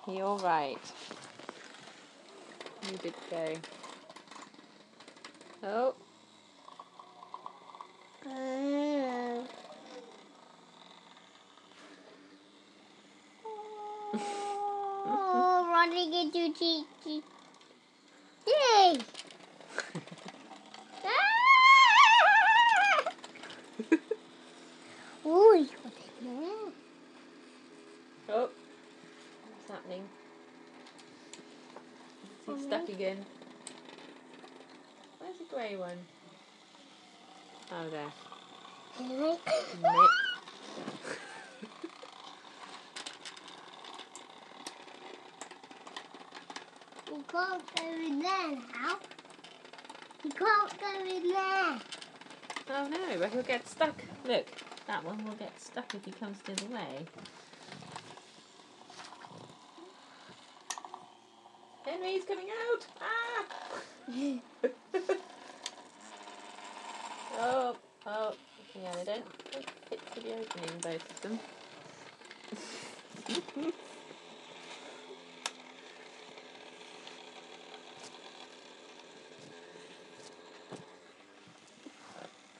You're right. You did go. Oh. Oh, running into Gigi. Yay! Oh, he's got it now. Oh. What's happening? He's stuck again. Where's the grey one? Oh, there. Nip. You can't go in there now. You can't go in there. Oh no, but he'll get stuck. Look, that one will get stuck if he comes to the way. Henry's coming out! Ah! Oh, yeah, they don't fit to the opening, both of them.